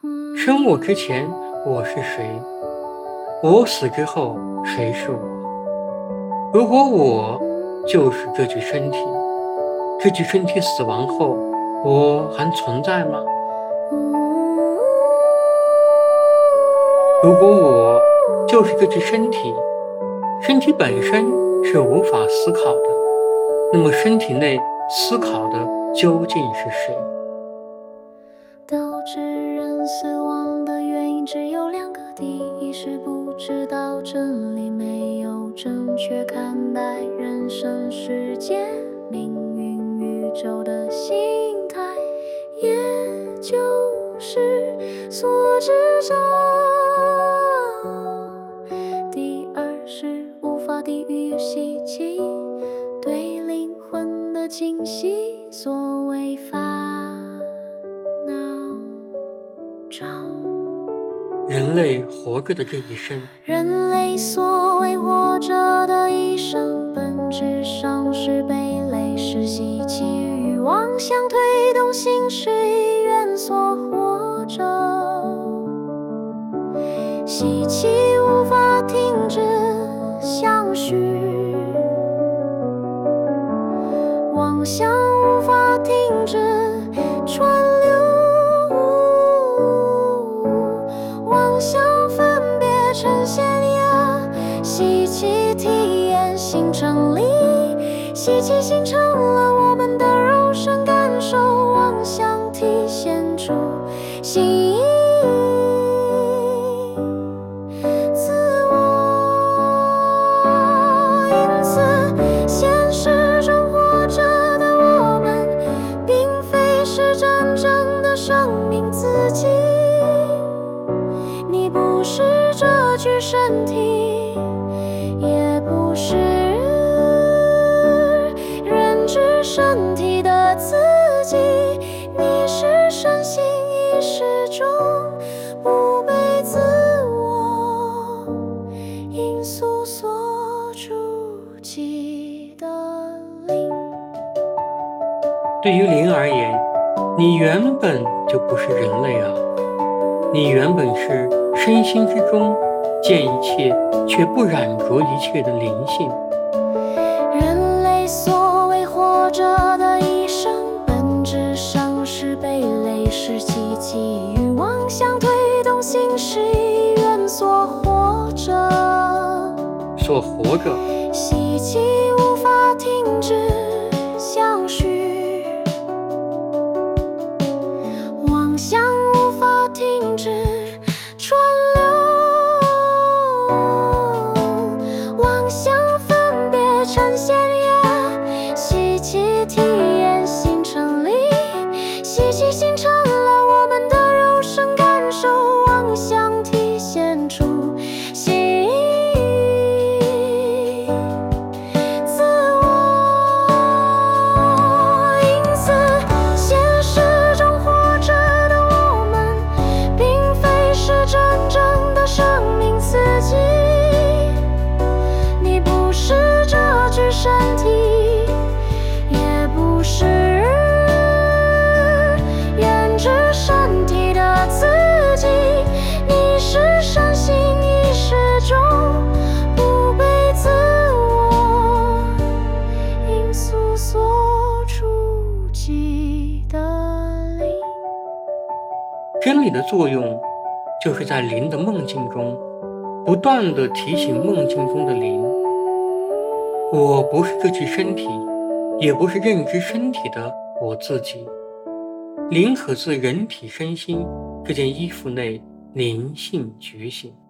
生我之前我是谁？我死之后谁是我？如果我就是这具身体，这具身体死亡后，我还存在吗？如果我就是这具身体，身体本身是无法思考的，那么身体内思考的究竟是谁？ 导致人死亡的原因只有两个：第一是不知道真理，没有正确看待人生世界、命运、宇宙的心态，也就是所知者；第二是无法抵御袭击，对灵魂的侵袭，所谓烦恼障。 人类活着的这一生， 人类所谓活着的一生，本质上是被累世习气与妄想推动行事意愿所活着。习气无法停止相续，妄想无法停止川流，妄想分别成现呀，习气体验形成力，习气形成了我们的肉身感受，妄想体现出心意自我。因此现实中活着的我们，并非是真正的生命自己，你不是这具身体，也不是认知身体的自己，你是身心意识中不被自我因素所触及的灵。 对于灵而言，你原本就不是人类啊，你原本是身心之中见一切却不染着一切的灵性。 人类所谓活着的一生，本质上是被累世习气与妄想推动行事意愿所活着。习气无法停止相续，妄想无法停止川流，妄想分别成现呀，习气体验形成力，习气形成了我们的肉身感受，妄想体现出心意自我。因此现实中活着的我们，并非是真正的生命自己，你不是这具身体，也不是原知身体的自己，你是身心意识中不被自我因素所触及的灵。 真理的作用就是在灵的梦境中不断地提醒梦境中的灵，我不是这具身体，也不是认知身体的我自己。灵可自人体身心这件衣服内灵性觉醒。